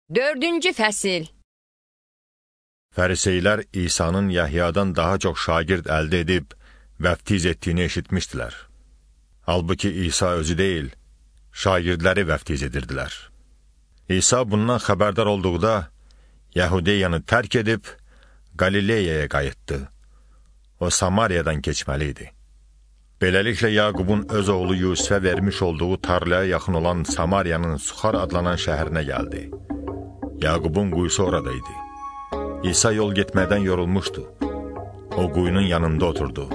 4-cü fəsil. Fəriseylər İsa'nın Yahyadan daha çox şagird əldə edib, vəftiz etdiyini eşitmişdilər. Halbuki İsa özü deyil, şagirdləri vəftiz edirdilər. İsa bundan xəbərdar olduqda, Yahudiyanı tərk edib, Qalileyaya qayıtdı. O, Samariyadan keçməli idi. Beləliklə, Yaqubun öz oğlu Yusufə vermiş olduğu tarlaya yaxın olan Samariyanın Suxar adlanan şəhərinə gəldi. Yaqubun quyusu oradaydı. İsa yol getmədən yorulmuşdu. O quyunun yanında oturdu.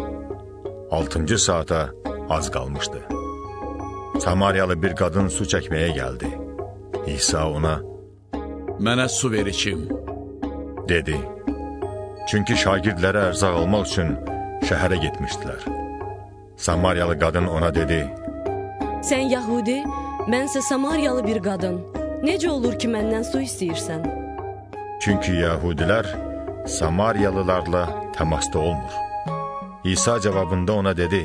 6-cı saata az qalmışdı. Samariyalı bir qadın su çəkməyə gəldi. İsa ona, "Mənə su ver içim," dedi. Çünki şagirdlərə ərzaq almaq üçün şəhərə getmişdilər. Samariyalı qadın ona dedi, "Sən Yahudi, mənsə Samariyalı bir qadın. Necə olur ki, məndən su istəyirsən?" Çünki Yahudilər Samariyalılarla təmasda olmur. İsa cavabında ona dedi,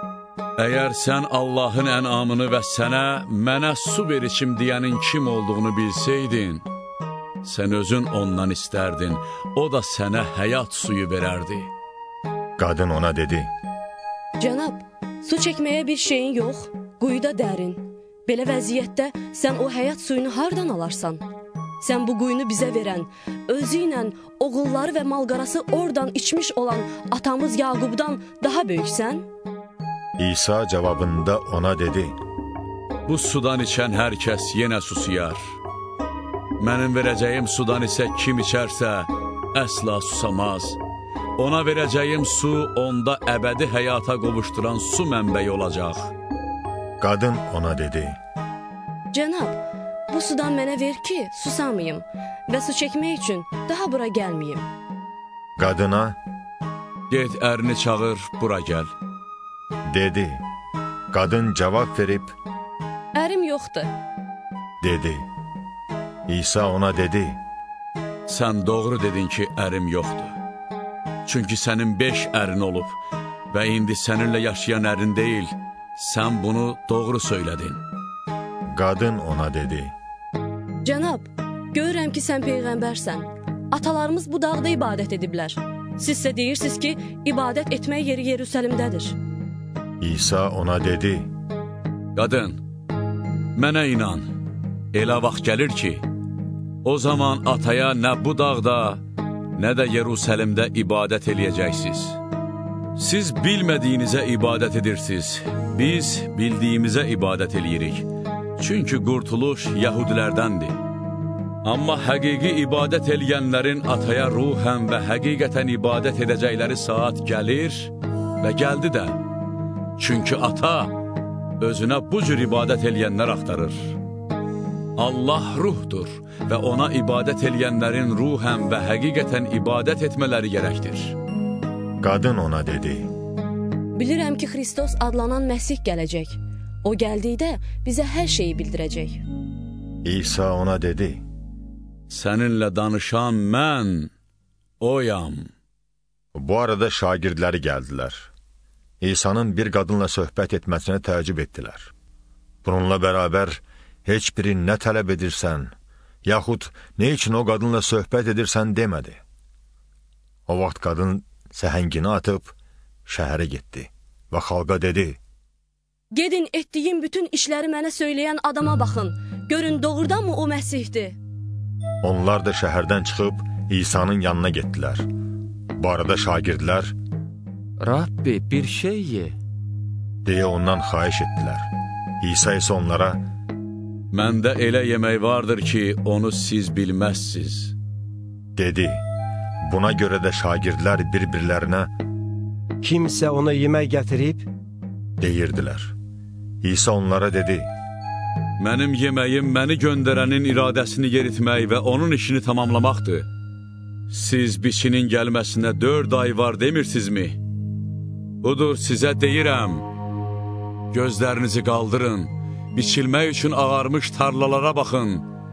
"Əgər sən Allahın ənamını və sənə mənə su ver içim deyənin kim olduğunu bilsəydin, sən özün ondan istərdin, o da sənə həyat suyu verərdi." Qadın ona dedi, "Cənab, su çəkməyə bir şeyin yox, quyuda dərin. Belə vəziyyətdə sən o həyat suyunu hardan alarsan? Sən bu quyunu bizə verən, özü ilə oğulları və malqarası oradan içmiş olan atamız Yaqubdan daha böyüksən?" İsa cavabında ona dedi, "Bu sudan içən hər kəs yenə susuyar. Mənim verəcəyim sudan isə kim içərsə, əsla susamaz. Ona verəcəyim su onda əbədi həyata qovuşduran su mənbəyi olacaq." Qadın ona dedi, "Cənab, bu sudan mənə ver ki, susamayım və su çəkmək üçün daha bura gəlməyim." Qadına, "Get ərini çağır, bura gəl," dedi. Qadın cavab verib, "Ərim yoxdur," dedi. İsa ona dedi, "Sən doğru dedin ki, ərim yoxdur. Çünki sənin 5 ərin olub və indi səninlə yaşayan ərin deyil, sən bunu doğru söylədin." Qadın ona dedi, "Cənab, görürəm ki, sən peyğəmbərsən. Atalarımız bu dağda ibadət ediblər. Siz isə deyirsiniz ki, ibadət etmək yeri Yerusəlimdədir." İsa ona dedi, "Qadın, mənə inan, elə vaxt gəlir ki, o zaman ataya nə bu dağda, nə də Yerusəlimdə ibadət eləyəcəksiniz. Siz bilmədiyinizə ibadət edirsiniz, biz bildiyimizə ibadət eləyirik. Çünki qurtuluş Yahudilərdəndir. Amma həqiqi ibadət eləyənlərin ataya ruhən və həqiqətən ibadət edəcəkləri saat gəlir və gəldi də. Çünki ata özünə bu cür ibadət eləyənlər axtarır. Allah ruhdur və ona ibadət eləyənlərin ruhən və həqiqətən ibadət etmələri gərəkdir." Qadın ona dedi, "Bilirəm ki, Xristos adlanan Məsih gələcək. O gəldikdə bizə hər şeyi bildirəcək." İsa ona dedi, "Səninlə danışan mən oyam." Bu arada şagirdləri gəldilər. İsa'nın bir qadınla söhbət etməsinə təəccüb etdilər. Bununla bərabər, heç biri nə tələb edirsən, yaxud nə üçün o qadınla söhbət edirsən demədi. O vaxt qadın səhəngini atıb şəhərə getdi və xalqa dedi, "Gedin etdiyim bütün işləri mənə söyləyən adama baxın. Görün doğrudanmı o Məsihdir?" Onlar da şəhərdən çıxıb İsa'nın yanına getdilər. Bu arada şagirdlər, "Rabbi, bir şey ye," deyə ondan xahiş etdilər. İsa isə onlara, "Məndə elə yemək vardır ki, onu siz bilməzsiniz," dedi. Buna görə də şagirdlər bir-birlərinə, "Kimsə ona yemək gətirib," deyirdilər. İsa onlara dedi, "Mənim yeməyim məni göndərənin iradəsini yeritmək və onun işini tamamlamaqdır. Siz biçinin gəlməsinə 4 ay var demirsinizmi? Budur, sizə deyirəm, gözlərinizi qaldırın, biçilmək üçün ağarmış tarlalara baxın.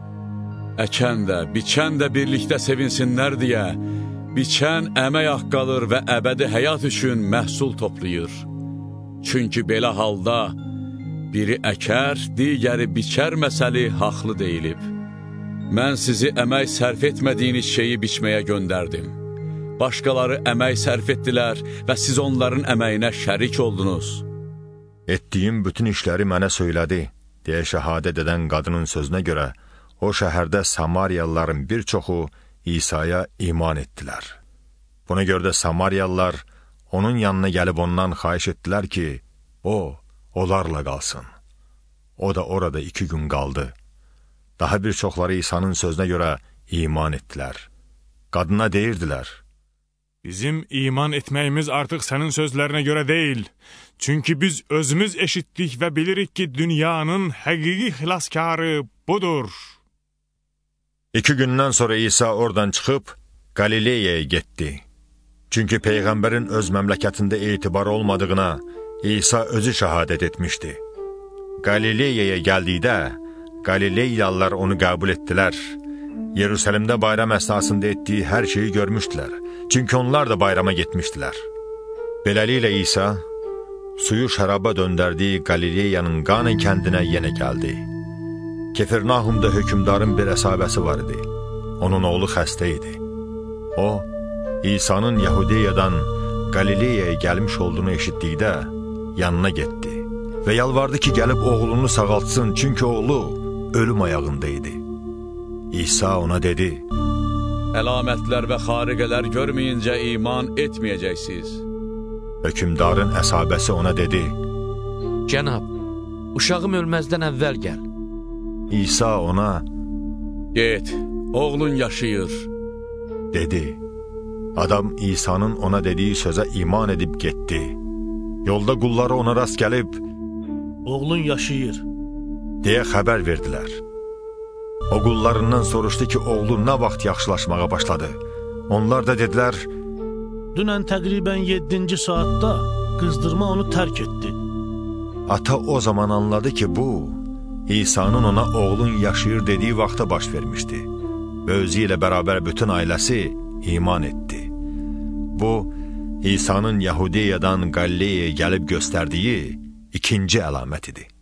Əkən də, biçən də birlikdə sevinsinlər deyə, biçən əmək haqqalır və əbədi həyat üçün məhsul toplayır. Çünki belə halda biri əkər, digəri biçər məsəli haqlı deyilib. Mən sizi əmək sərf etmədiyiniz şeyi biçməyə göndərdim. Başqaları əmək sərf etdilər və siz onların əməyinə şərik oldunuz. Etdiyim bütün işləri mənə söylədi, deyə şəhadət edən qadının sözünə görə, o şəhərdə Samariyalıların bir çoxu İsa'ya iman etdilər. Buna görə də Samariyalılar onun yanına gəlib ondan xahiş etdilər ki, onlarla qalsın. O da orada 2 gün qaldı. Daha bir çoxları İsa'nın sözünə görə iman etdilər. Qadına deyirdilər, Bizim iman etməyimiz artıq sənin sözlərinə görə deyil. Çünki biz özümüz eşitdik və bilirik ki, dünyanın həqiqi xilaskarı budur. 2 gündən sonra İsa oradan çıxıb Qalileyaya getdi. Çünki Peyğəmbərin öz məmləkətində etibarı olmadığına İsa özü şəhadət etmişdi. Qalileyaya gəldikdə, Qalileyyalılar onu qəbul etdilər. Yerusəlimdə bayram əsnasında etdiyi hər şeyi görmüşdülər. Çünki onlar da bayrama getmişdilər. Beləliklə İsa, suyu şəraba döndərdiyi Qalileyanın Qana kəndinə yenə gəldi. Kefirnahumda hökümdarın bir əsabəsi var idi. Onun oğlu xəstə idi. O, İsa'nın Yahudiyadan Qalileyaya gəlmiş olduğunu eşitdikdə yanına getdi və yalvardı ki, gəlib oğlunu sağaltsın, çünki oğlu ölüm ayağında idi. İsa ona dedi, Əlamətlər və xariqələr görməyincə iman etməyəcəksiniz. Hökümdarın əsabəsi ona dedi, Cənab, uşağım ölməzdən əvvəl gəl. İsa ona, Get, oğlun yaşayır. dedi. Adam İsa'nın ona dediyi sözə iman edib getdi. Yolda qulları ona rast gəlib, Oğlun yaşayır, deyə xəbər verdilər. O qullarından soruşdu ki, oğlu nə vaxt yaxşılaşmağa başladı. Onlar da dedilər, dünən təqribən 7-ci saatda qızdırma onu tərk etdi. Ata o zaman anladı ki, bu, İsa'nın ona oğlun yaşayır dediyi vaxta baş vermişdi. Və özü ilə bərabər bütün ailəsi iman etdi. Bu, İsa'nın Yahudiyadan Qalileyaya gəlib göstərdiyi 2-ci əlamət idi.